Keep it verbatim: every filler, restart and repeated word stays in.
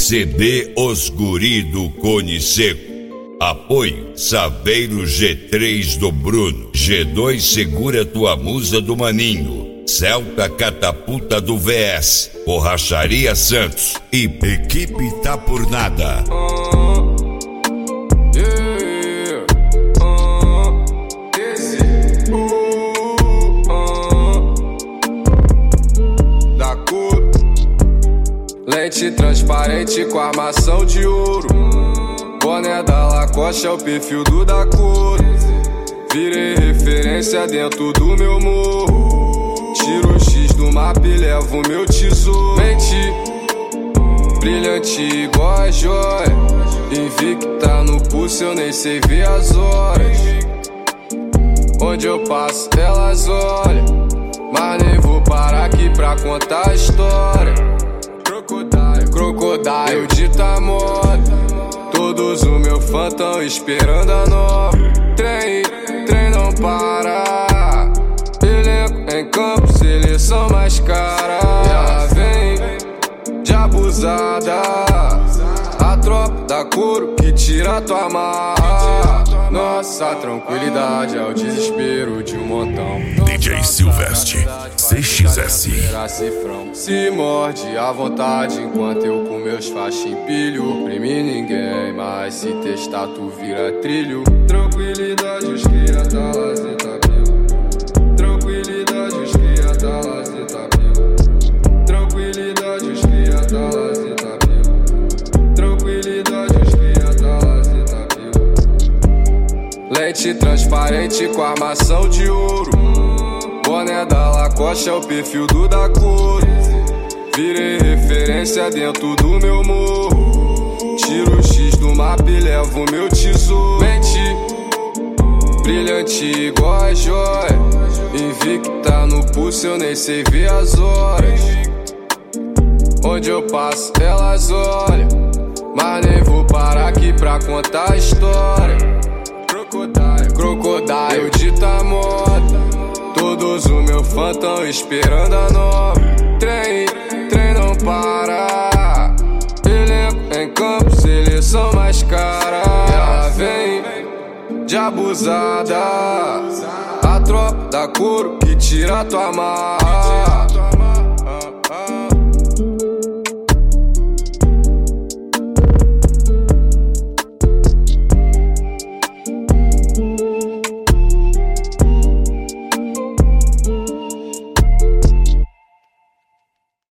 C D Os Guri do Cone Seco. Apoio Saveiro G três do Bruno, G dois Segura Tua Musa do Maninho, Celta Catapulta do V S, Borracharia Santos e Equipe Tá Por Nada. Lente transparente com armação de ouro, boné da Lacoste é o perfil do da cor. Virei referência dentro do meu morro, tiro o X do mapa e levo meu tesouro. Mente brilhante igual a joia, invicta no pulso eu nem sei ver as horas. Onde eu passo elas olham, mas nem vou parar aqui pra contar a história. Crocodile, crocodile de tamoda, todos os meus fãs tão esperando a nova. Trem, trem não para, elenco em campo, seleção mais cara. Ela vem de abusada, a tropa da couro que tira tua marra. Nossa tranquilidade é o desespero de um montão. D J Silvestre, C X S. Se morde à vontade enquanto eu com meus faixas empilho. Prime ninguém, mas se testar tu vira trilho. Tranquilidade, os cria tá lazeta pio. Tranquilidade, os cria tá lazeta pio. Tranquilidade, os cria tá lazeta pio. Tranquilidade, os cria tá lazeta pio. Lente transparente com armação de ouro, boné da Lacoste é o perfil do da cor. Virei referência dentro do meu morro, tiro o X do mapa e levo meu tesouro. Mente brilhante igual a joia, invicta no pulso eu nem sei ver as horas. Onde eu passo elas olham, mas nem vou parar aqui pra contar a história. Crocodile, crocodile de tamoda, todos os meus fãs tão esperando a nova. Trem, trem não para, elenco em campo, seleção mais cara. Ela vem de abusada, a tropa da couro que tira tua marra.